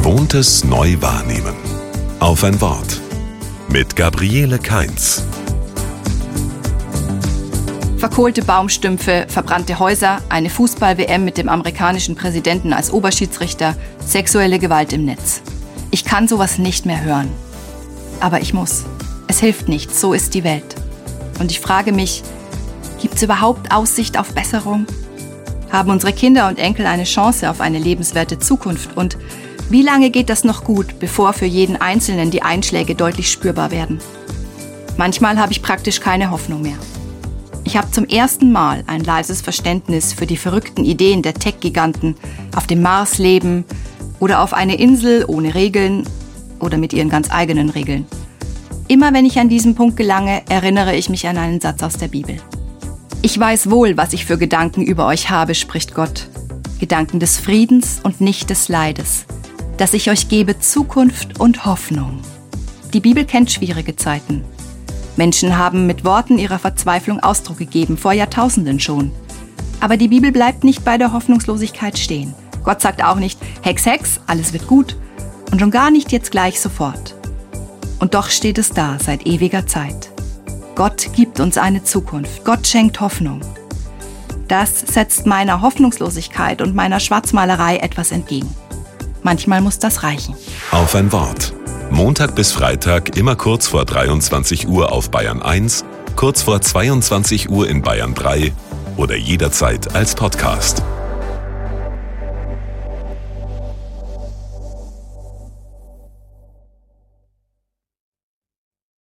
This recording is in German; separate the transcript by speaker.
Speaker 1: Gewohntes neu wahrnehmen. Auf ein Wort. Mit Gabriele Kainz.
Speaker 2: Verkohlte Baumstümpfe, verbrannte Häuser, eine Fußball-WM mit dem amerikanischen Präsidenten als Oberschiedsrichter, sexuelle Gewalt im Netz. Ich kann sowas nicht mehr hören. Aber ich muss. Es hilft nichts, so ist die Welt. Und ich frage mich, gibt's überhaupt Aussicht auf Besserung? Haben unsere Kinder und Enkel eine Chance auf eine lebenswerte Zukunft? Und wie lange geht das noch gut, bevor für jeden Einzelnen die Einschläge deutlich spürbar werden? Manchmal habe ich praktisch keine Hoffnung mehr. Ich habe zum ersten Mal ein leises Verständnis für die verrückten Ideen der Tech-Giganten, auf dem Mars leben oder auf eine Insel ohne Regeln oder mit ihren ganz eigenen Regeln. Immer wenn ich an diesen Punkt gelange, erinnere ich mich an einen Satz aus der Bibel. Ich weiß wohl, was ich für Gedanken über euch habe, spricht Gott. Gedanken des Friedens und nicht des Leides, dass ich euch gebe Zukunft und Hoffnung. Die Bibel kennt schwierige Zeiten. Menschen haben mit Worten ihrer Verzweiflung Ausdruck gegeben, vor Jahrtausenden schon. Aber die Bibel bleibt nicht bei der Hoffnungslosigkeit stehen. Gott sagt auch nicht, Hex, Hex, alles wird gut. Und schon gar nicht jetzt gleich sofort. Und doch steht es da seit ewiger Zeit. Gott gibt uns eine Zukunft. Gott schenkt Hoffnung. Das setzt meiner Hoffnungslosigkeit und meiner Schwarzmalerei etwas entgegen. Manchmal muss das reichen.
Speaker 1: Auf ein Wort. Montag bis Freitag immer kurz vor 23 Uhr auf Bayern 1, kurz vor 22 Uhr in Bayern 3 oder jederzeit als Podcast.